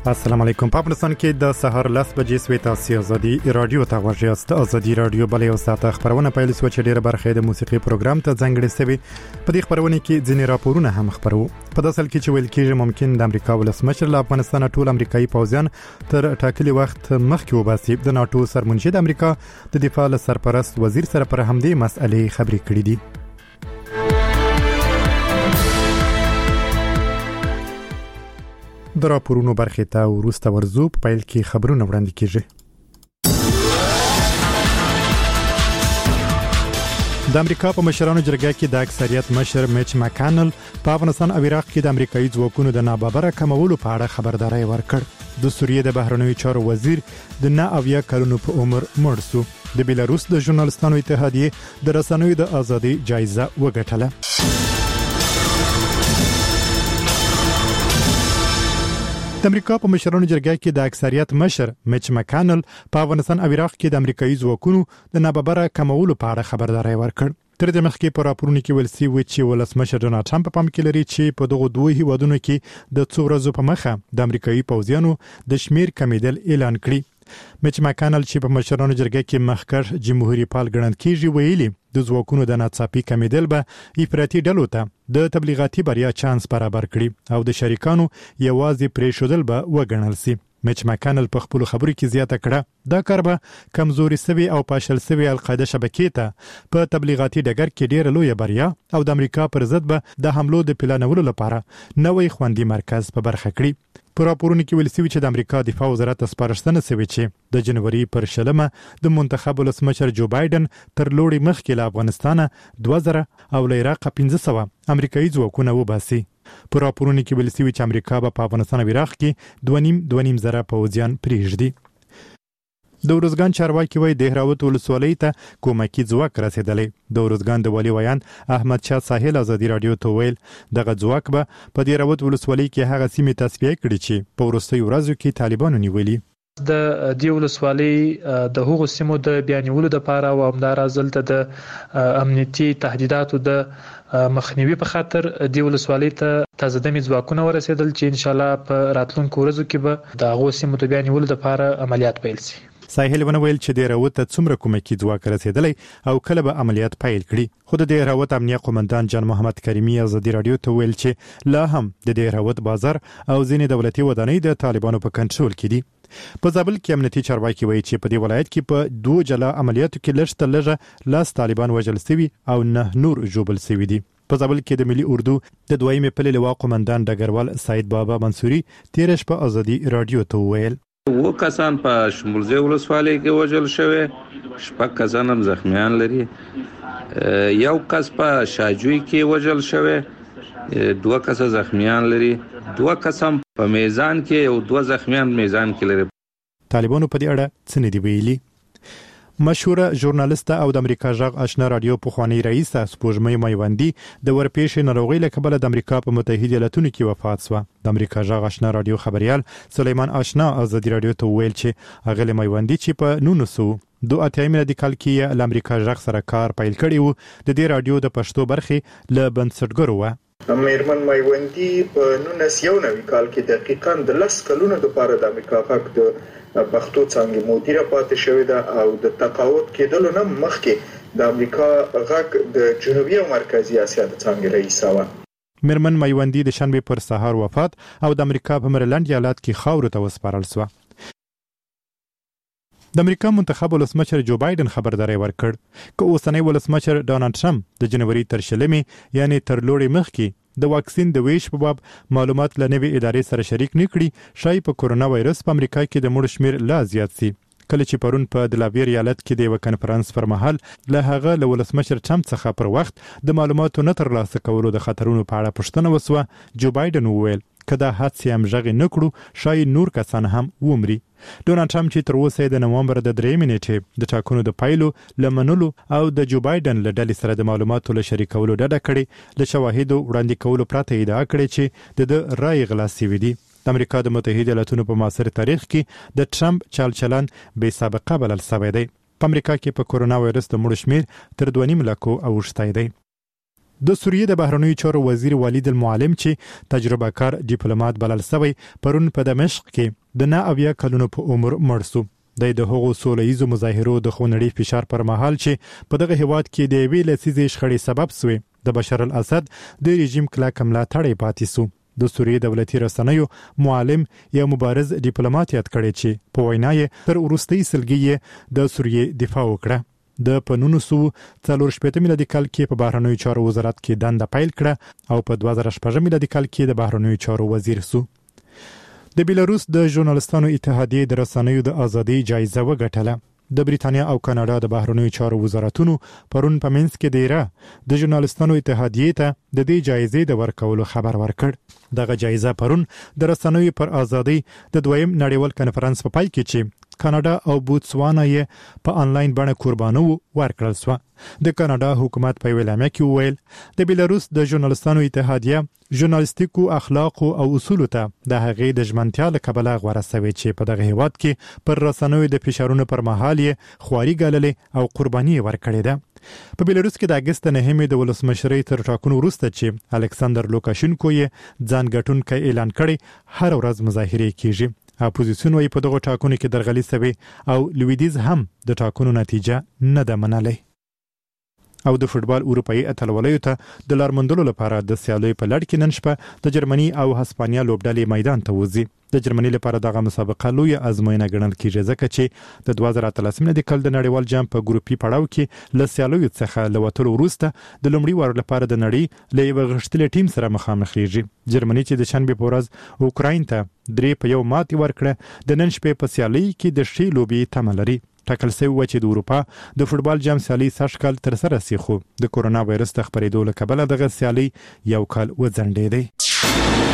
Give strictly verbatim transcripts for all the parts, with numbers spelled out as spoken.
السلام علیکم. په افغانستان کې د سحر لس بجې سوي تاسو ازادي رادیو ته ورغیاست. ازادي رادیو بلې او ساته خبرونه پیل سو چې ډیره برخه د موسیقي پروګرام ته ځانګړې سوي. په دې خبرونه کې ځینې راپورونه هم خبرو. په داسل کې چې ویل کېږي ممکن د امریکا ولسمشر له افغانستان ټول امریکایي پوځیان تر ټاکلي وخت مخکې وباسي. د ناتو سرمنشي د امریکا د دفاع سرپرست وزیر سره پر همدې مسئلې خبرې کړې دي. د راپورونو برخې ته وروسته ورزو. په پیل کې خبرونه وړاندې کیږي. د امریکا په مشرانو جرګه کې د اکثریت مشر میچ مکانل په افغانستان او عراق کې د امریکایي ځواکونو د ناببره کمولو په اړه خبرداري ورکړ. د سوریې د بهرنیو چارو وزیر د نه اویا کلونو په عمر مړ شو. د بیلاروس د ژورنالستانو اتحادیه د رسنیو د ازادي جایزه وګټله. د امریکا په مشرانو جرګه کې د اکثریت مشر میچ مکانل په افغانستان او عراق کې د امریکایي ځواکونو د ناببره کمولو په اړه خبرداري ورکړ. تر دې مخکې په راپورونو کې ویل شوی چې ولسمشر ډونالد ټرمپ په پام کې لري چې په دغه دوه هیوادونو کې د څو ورځې په مخه د امریکایي پوځیانو د شمیر کمیدل اعلان کړي. میچ مکانل چې په مشرانو جرګه کې مخکښ جمهوریت پال ګڼل کیږي ویلي د ځواکونو د ناڅاپي کمیدل به افراطي ډلو ته د تبلیغاتي بریا چانس برابر کړي او د شریکانو یوازې پریښودل به وګڼل شي. میچ مکانل په خپل خبرو کې زیاته کړه دا کار به کمزوري سوي او پاشل سوي القاعده شبکې ته په تبلیغاتي ډګر کې ډېر لوی بریا او د امریکا پر ضد به د حملو د پلانولو لپاره نوې خوندي مرکز په برخه کړي. په راپورونو کې ویل شوی چې د امریکا دفاع وزارت سپارښتنه شوی چې د جنوري پر شلمه د منتخب ولسمشر جو بایدن تر لوړې مخکې له افغانستان دوه زره او له عراق پنځه سوه امریکایي ځواکونه وباسي. په راپورونو کې ویل شوی چې امریکا به په افغانستان او عراق کې دوه نیم دوه نیم زره پوځیان پرېږدي. د ورزګان چارواکي وایي د هراوت ولسوالۍ ته کومکی ځواک رسیدلی. د ورزګان د والي ویان احمد شاه ساحل ازادي رادیو ته ویل دغه ځواک به په د هراوت ولسوالۍ کې هغه سیمې تصفیه کړي چې په وروستیو ورځو کې طالبانو نیولي. د دې ولسوالۍ د هغو سیمو د بیانولو لپاره او همدارس دلته د امنیتي تهدیداتو د مخنیوي په خاطر د ولسوالۍ ته تازه دمي ځواکونه ورسېدل چې ان شاء الله په راتلونکو ورځو کې به د هغو سیمو د بیانولو لپاره عملیات پیل شي. ساحل ونه ویل چې د راوت ته څومره کومکی ځواک رسیدلی او کله به عملیات پیل کړي. خو د راوت امنیه قومندان جان محمد کریمی ازادي رادیو ته ویل چې لا هم د راوت بازار او ځینې دولتي ودانۍ د طالبانو په کنټرول کې دي. په زابل کې امنیتي چارواکي وایي چې په دې ولایت کې په دوه جلا عملیاتو کې لږ تر لږه لاس طالبان وژل شوي او نه نور ژوبل شوي دي. په زابل کې د ملي اردو د دویمې پلې لواء قومندان ډګروال سعید بابا منصوري تیر شپه ازادي رادیو ته ویل و کسان په شمولزه ولسوالۍ کې وژل شوی، شپږ کسان هم زخمیان لري. یو کس په شاجوی کې وژل شوی، دوه کس زخمیان لري. دوه کس هم په میزان کې او دوه زخمیان میزان کې لري. طالبانو په دې اړه څه نه دی ویلي. مشهوره ژورنالیسته او د امریکا ژغ آشنا رادیو پخوانی رئیس سپوږمۍ میوندی د ورپېښې ناروغۍ له کبله د امریکا په متحده ایالاتونو کې وفات شوه. د امریکا ژغ آشنا رادیو خبريال سلیمان آشنا ازادي رادیو ته ویل چې هغه میوندی چې په نولس سوه دوه اتیا میلادي کال کې له امریکا ژغ سره کار پیل کړی وو د دې رادیو د پښتو برخې له بنسټګرو و. میرمن میوندی په نولس یو نوي کال کې دقیقاً د لس کلونو لپاره د امریکا ژغ د پښتو څنګه مدیره پاتې شوې ده او د تقاعد کېدلو نه مخکې د امریکا غږ د جنوبي او مرکزی اسیا د څنګه رئیس و. میرمن میوندی د شنبه پر سهار وفات او د امریکا په مریلند ایالت کې خاورو ته وسپارل شو. د امریکا منتخب ولسمشر جو بایدن خبرداري ورکړ چې اوسنی ولسمشر ډونالد ټرمپ د جنوري تر شلمې یعنی تر لوړې مخکې د واکسین د ویش په باب معلومات له نوې ادارې سره شریک نکړي شای په کورونا وایرس په امریکا کې د مړو شمیر لا زیات سي. کله چې پرون په دلاویر ایالت کې د یو کنفرانس پر مهال له هغه له ولسمشر ټرمپ څخه پر وخت د معلوماتو نه ترلاسه کولو د خطرونو په اړه پوښتنه وسوه. جو بایدن وویل کدا حادثه هم ژغې نکړو شای نور کسان هم ومري. ډونالد ټرمپ چې تر اوسه د نومبر د درې نیټې د ټاکنو د پایلو لمنلو او د جو بایدن له ډلې سره د معلوماتو له شریکولو ډډه کړې له شواهدو وړاندې کولو پرته ادعا کړې چې د رای غلا شوی دی. د امریکا د متحده ایالاتونو په معاصر تاریخ کې د ټرمپ چال چلن بې سابقه بلل شوی دی. په امریکا کې په کورونا وایرس د مړو شمیر تر دوه نیم لکو اوښتی دی. د سوریې د بهرنیو چارو وزیر ولید المعلم چې تجربه کار ډیپلوماټ بلل شوی پرون په دمشق کې د نه اویا کلونو په عمر مړ شو. د دغه سوله ییزو مظاهرو د خونړي فشار پر مهال چې په دغه هیواد کې د ویل لسیزې شخړې سبب شوی د بشار الاسد د رژیم کلک ملاتړ پاتې شو. د سوریې دولتي رسنیو معلم یا مبارز ډیپلوماټ یاد کړی چې په وینا یې تر وروستۍ سلګۍ د سوریې دفاع وکړه. د پنونو سو څلور شپږ میلادي کال کې په بهرنیو چارو وزارت کې دنده پیل کړه او په دوه زره شپږ میلادي کال کې د بهرنیو چارو وزیر سو. د بیلاروس د ژورنالستانو اتحادیې د رسنیو د ازادۍ جایزه وګټله. د بریتانیا او کاناډا د بهرنیو چارو وزارتونو پرون په منځ کې دیره د ژورنالستانو اتحادیې ته د دې جایزې د ورکولو خبر ورکړ. دغه جایزه پرون د رسنیو پر ازادۍ د دویم نړیوال کنفرانس په پای کې چې کاناډا او بوتسوانا یې په انلاین بڼه قربانو ورکړل شو. د کاناډا حکومت په ویلامه کې ویل د بیلاروس د ژورنالستانو اتحادیه ژورنالیستیکو اخلاق او اصول ته د هغې د ژمنتیا له کبله غوړه شوې چې په دغه هیواد کې پر رسنیو د فشارونو پر مهال یې خواري ګاللې او قرباني ورکړې ده. په بیلاروس کې د اگست نهمې د ولسمشرۍ تر ټاکنو وروسته چې الکساندر لوکاشینکو یې ځان ګټونکی اعلان کړي هر ورځ مظاهرې کیږي. اپوزیسیون وايي په دغه ټاکنو کې درغلي سوي او لویدیز هم د ټاکنو نتیجه نه ده منلې. او د فوتبال اروپאי اتلولیو ته د لارمندلو لپاره د سیالیو په لړ کې نن شپه د جرمني او هسپانیا لوبډلې میدان ته وځي. د جرمني لپاره دغه مسابقه لوی ازموینه ګڼل کیږي ځکه چې د دوه زره اتلس میلادي کال د نړیوال جام په ګروپي پړاو کې له سیالیو څخه لوتلو وروسته د لومړي وار لپاره د نړۍ له یو غښتلي ټیم سره مخامخ کیږي. جرمني چې د شنبه په ورځ اوکراین ته درې په یو ماتې ورکړه د نن شپې په سیالي کې د شی لوبي تمه لري. ټاکل شوی و چې د اروپا د فوتبال جام سیالي سږکال تر سره سي خو د کورونا وایرس د خپرېدو له کبله دغه سیالي یو کال وځنډېدې.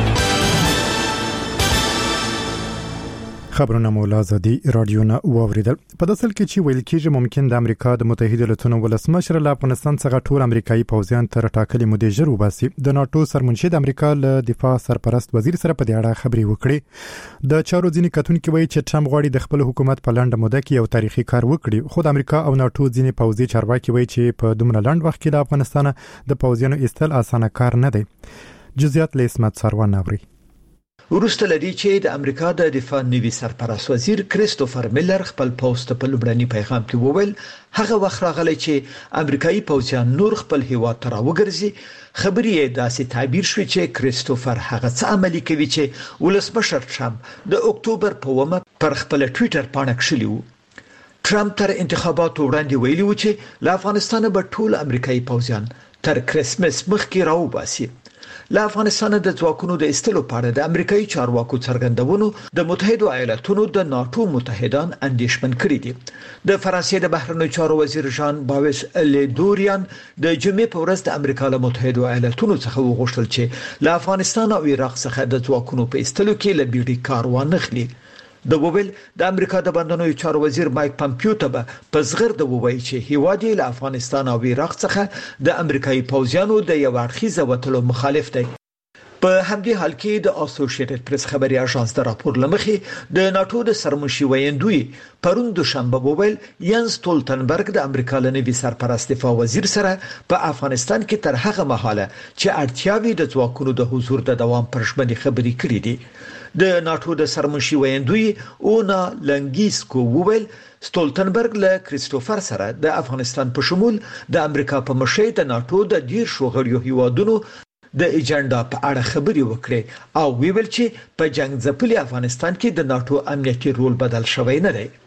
خبرونه مولا زدي رادیو نه واوریدل. په داسل کې چې ویل کېږي ممکن د امریکا د متحده ایالاتونو ولسمشر له افغانستان څخه ټول امریکایي پوځیان تر ټاکلې مودې ژر وباسي. د ناتو سرمنشي د امریکا له دفاع سرپرست وزیر سره په دې اړه خبرې وکړې. د چارو ځینې کتونکو وایي چې ټرمپ غواړي د خپل حکومت په لنډه موده کې یو تاریخي کار وکړي. خو د امریکا او ناتو ځینې پوځي چارواکي وایي چې په دومره لنډ وخت کې د افغانستان د پوځیانو ایستل اسانه کار نه دی. جزئیات له اسمت سروان اوري. ورسته لري چې د امریکا د دفاع نوي سرپرست وزیر کریستوفر میلر خپل پوسټ په لومړني پیغام کې وویل هغه وخت راغلی چې امریکایي پوځیان نور خپل هیواد ته راوګرځي. خبرې یې داسې تعبیر شوې چې کریستوفر هغه څه عملي کوي چې ولسمشر ټرمپ د اکتوبر په اوومه پر خپل ټوئیټر باندې کړی و. ټرمپ تر انتخاباتو وړاندې ویلي و چې له افغانستان به ټول امریکایي پوځیان تر کرسمس مخکې راوباسي. له افغانستان د ځواکونو د ایستلو په اړه د امریکایي چارواکو څرګندونو د متحده ایالاتونو د ناتو متحدان اندېښمن کړي دي. د فرانسې د بهرنیو چارو وزیر ژان باوس لیدوریان د جمعې په ورځ د امریکا له متحده ایالاتونو څخه وغوښتل چې له افغانستان او عراق څخه د ځواکونو په ایستلو کې له بیړې کار وانخلي. د وویل د امریکا د بهرنیو چارو وزیر مایک پامپیو ته په صغر د وویل چې هیواد یې له افغانستان او عراق څخه د امریکایي پوځیانو د یو اړخیزه وټلو مخالف دی. په همدې حال کې د اسوسییټډ پریس خبري اژانس د راپور لمخې د ناتو د سرمنشي ویندوی پرون دوشنبه وویل ینز ستولتنبرګ د امریکا لنوي سرپرست دفاع وزیر سره په افغانستان کې تر هغه مهاله چې اړتیاوي د ځواکونو د حضور د دوام پر ژمنې خبري کړې دي. د ناتو د سرمنشي ویندوی اونا لنګیسکو وویل ستولتنبرګ له کریستوفر سره د افغانستان په شمول د امریکا په مشرۍ د ناتو د ډیر شوغړیو هیوادونو د ایجنډا په اړه خبري وکړي او ویل چې په جنگ ځپلي افغانستان کې د ناتو امنیتي رول بدل شوی نه دی.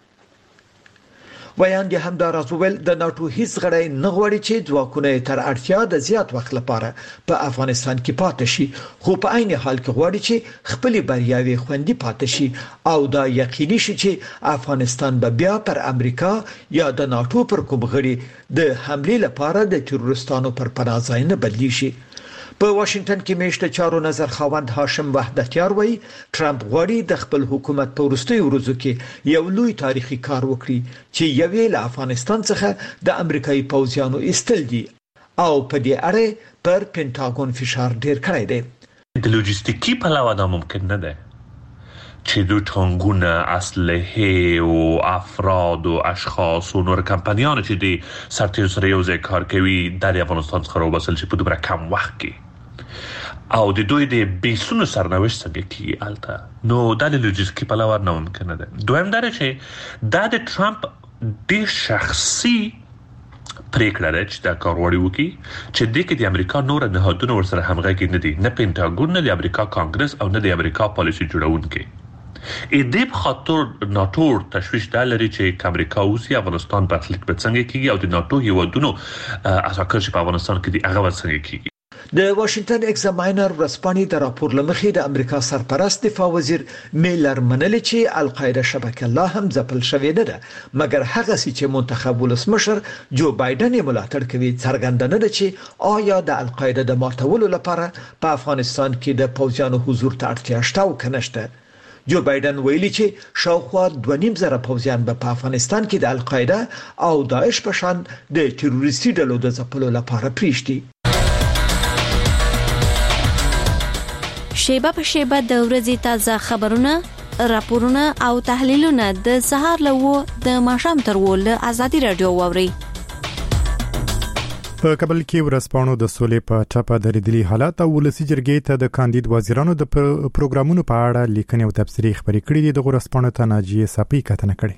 ویاندې همدار ازول د ناتو هیڅ غړی نه غواړي چې ځواکونه تر اړتیا د زیات وخت لپاره په افغانستان کې پاتې شي، خو په عین حال کې غواړي چې خپل بریاوي خوندي پاتې شي او دا یقیني شي چې افغانستان به بیا پر امریکا یا د ناتو پر کوم غړي د حمله لپاره د تروریستانو پر پناه ځای نه بدلی شي. په واشنگټن کې میشته چارو نظر خاوند هاشم وحدتیار وایي ټرمپ غواړي د خپل حکومت په وروستیو ورځو کې یو لوی تاریخي کار وکړي چې یوې له افغانستان څخه د امریکایي پوځیانو ایستل دي او په دې اړه پر پینټاګون فشار ډیر کړی دی. د لوجستیکي پلوه دا ممکن نه ده. چې دوی ټانګونه، اسلحه او افراد او اشخاص او نور کمپنیان چې د سرتیرو سره یو ځای کار کوي د افغانستان څخه راوباسل چې په دومره کم وخت کې او د دوی د بیسونو سرنوشت څنګه کیږي البته نو د لوجستیکي په لور نه ممکن ده. دویم دا چې دا د ټرمپ د شخصي پریکړه ده چې دا کار وړي وکي چې د کې د امریکا نور نهادونه ورسره همغږي نه دي، نه پینټاګون، نه د امریکا کانګرس او نه د امریکا پالیسي جوړونکي. ا دې په خاطر ناتو تشویش دا لري چې امریکا اوسي افغانستان برخلیک به څنګه کیږي او د ناتو هیوادونو اساکر چې په افغانستان کې دی هغه څنګه کیږي. د واشنگټن ایگزاماینر ورسپانې د راپور لمخې د امریکا سرپرست دفاع وزیر میلر منل چې القاعده شبکه لا هم ځپل شوې نه ده، مګر هغه چې منتخب ولسمشر جو بایدن یې ملاتړ کوي څرګنده نه ده چې آیا د القاعده د ماتولو لپاره په افغانستان کې د پوځیانو حضور ته اړتیا شته او کنه شته. جو بایدن ویلي چې شاوخوا دوه نیم زره پوځیان په افغانستان کې د القاعده او داعش په شان د تروریستي ډلو د ځپلو لپاره پریږدي. شیبه په شیبه د ورځې تازه خبرونه، راپورونه او تحلیلونه د سهار له د ماښام تر ول ازادي رادیو ووري. په کابل کې ورسپانو د سولې په ټاپه درېدلي حالات او ولسی جرګې ته د کاندید وزیرانو د پروګرامونو په اړه لیکنې او تبصرې خبرې کړې دي. د ورسپانو ته ناجیه صافي کتنه کړې.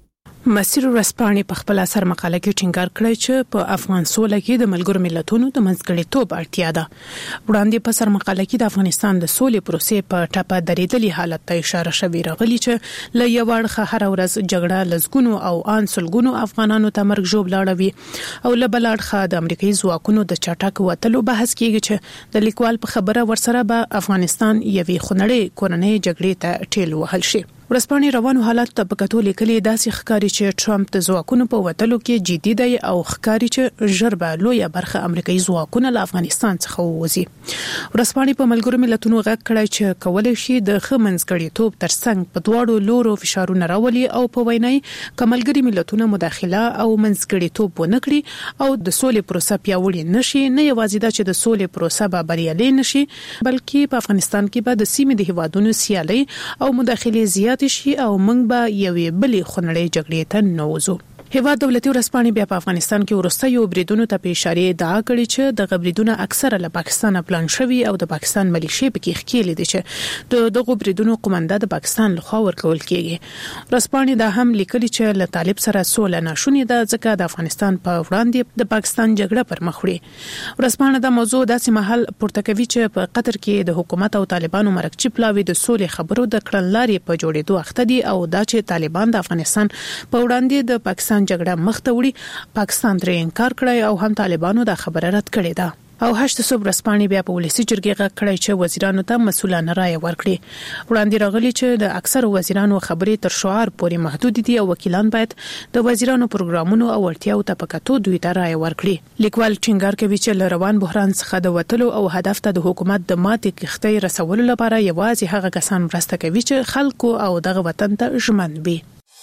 مسیر ورسپانې په خپل اثر مقاله کې ټینګار کړی چې په افغان سوله کې د ملګرو ملتونو د منځګړیتوب اړتیا ده. وړاندې په سر مقاله کې د افغانستان د سولې پروسې په ټاپه درېدلي حالت ته اشاره شوې راغلي چې ل یو اړخه هر ورځ جګړه لزګونو او ان سلګونو افغانانو ته مرګ ژوب لاړوي او ل بل اړخه د امریکایي ځواکونو د چټک وتلو بحث کیږي چې د لیکوال په خبره ورسره به افغانستان یوې خونړۍ کورنۍ جګړې ته ټیل وهل شي. ورسپانې روانو حالات ته په کتو لیکلي داسې ښکاری چې ټرمپ د ځواکونو په وتلو کې جدي دی او ښکاری چې ژربه لویه برخه امریکایي ځواکونه له افغانستان څخه ووزي. ورسپانې په ملګرو ملتونو غږ کړی چې کولای شي د خمنځګړیتوب ترڅنګ په دواړو لورو فشارونه راولي او په وینای کملګری ملتونو مداخله او منځګړیتوب ونه کړي او د سولې پروسه پیاوړې نشي. نه یوازې دا چې د سولې پروسه به بریالي نشي بلکې په افغانستان کې به د سیمې د هیوادونو سیالي او مداخله زیات شي او موږ به یوې بلې خونړۍ جګړې ته نوځو. هیواد دولتي ورسپانې بیا په افغانستان کې ورستیو بریدونو ته په اشاره ادعا کړې چې د غبریدونو اکثره له پاکستان پلان شوی او د پاکستان ملیشې په کې ښکېلې دي چې د دغه بریدونو قومنده د پاکستان لخوا ورکول کیږي. ورسپانې دا هم لیکلي چې له طالب سره سوله ناشونې ده ځکه د افغانستان په وړاندې د پاکستان جګړه پر مخ وړي. ورسپانې دا موضوع داسې محل پورته کوي چې په قطر کې د حکومت او طالبانو مرکچی پلاوی د سولې خبرو د کړنلارې په جوړېدو اخته دي او دا چې طالبان د افغانستان په وړاندې د پاکستان جګړه مخ ته وړي. پاکستان ترې انکار کړی او هم طالبانو دا خبره رد کړې ده. او هشت صبح رسپانې بیا په ولسی جرګې غږ کړی چې وزیرانو ته مسؤلانه رائے ورکړي. وړاندې راغلي چې د اکثر وزیرانو خبرې تر شعار پورې محدود دي او وکیلان باید د وزیرانو پروګرامونو او اړتیاو ته پکاتو دوی ته رائے ورکړي. لیکوال ټینګار کوي چې روان بحران څخه د وټلو او هدف ته د حکومت د ماتې کښتۍ رسولو لپاره یوازې هغه کسان مرسته کوي چې خلکو او دغه وطن ته ژمن وي.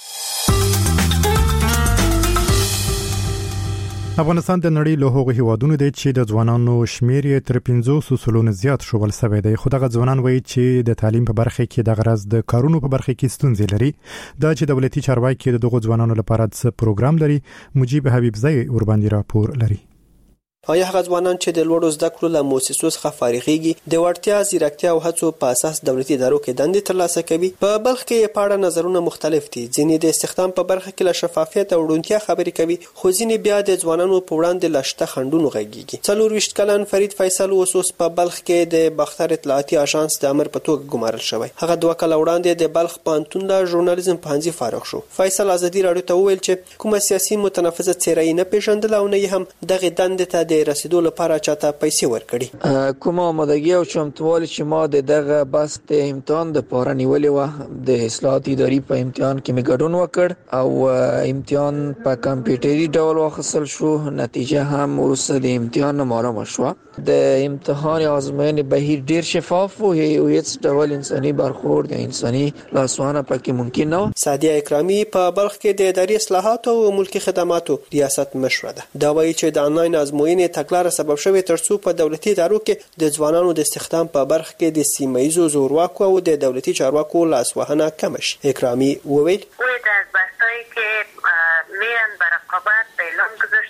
افغانستان د نړۍ له هغو هیوادونو دی چې د ځوانانو شمیر یې تر پنځوس سلنو زیات شول سوي دی. خو دغه ځوانان وایي چې د تعلیم په برخه کې د غرض د کارونو په برخه کې ستونزې لري. دا چې دولتي چارواکي دغه ځوانانو لپاره څه پروګرام لري. مجيب حبیب زئی ور باندې راپور لري. آیا هغه ځوانان چې د لوړو زده کړو له مؤسسو څخه فارغېږي د وړتیا زیرکتیا او هڅو په اساس دولتي ادارو کې دندې ترلاسه کوي؟ په بلخ کې په اړه نظرونه مختلف دي. ځینې د استخدام په برخه کې له شفافیت او روڼتیا خبرې کوي، خو ځینې بیا د ځوانانو په وړاندې له شته خنډونو غږیږي. څلور ویشت کلن فرید فیصل اوس په بلخ کې د باختر اطلاعاتي اژانس د امر په توګه ګمارل شوی. هغه دوه کاله وړاندې د بلخ پوهنتون له ژورنالیزم پوهنځي فارغ شو. فیصل ازادي راډیو ته وویل چې کومه سیاسي متنفذه څیره یې نه پیژندل او نه هم دغه دندې ته د رسیدو لپاره چاته پیسې ورکړي. کومه آمادګي او چمتووالی چې ما د دغه بس د امتحان د پاره نیولې و د اصلاحات اداري په امتحان کې مې ګډون وکړ او امتحان په کمپیوټري ډول واخیستل شو. نتیجه هم وروسته د امتحان معلومه شوه. د امتحان ازموینې بهیر ډیر شفاف و او هیڅ ډول انساني برخورد یا انساني لاسوهنه پکې ممکن نه و. سعدیه اکرامي په بلخ کې د اداري اصلاحات او ملکي خدماتو ریاست مشره ده. دا وایي چې د انلاین ازموینې هوساینې تګلارې سبب شوی ترڅو په دولتي ادارو کې د ځوانانو د استخدام په برخه کې د سیمه ییزو زورواکو او د دولتي چارواکو لاسوهنه کم شي. اکرامي وویل وې د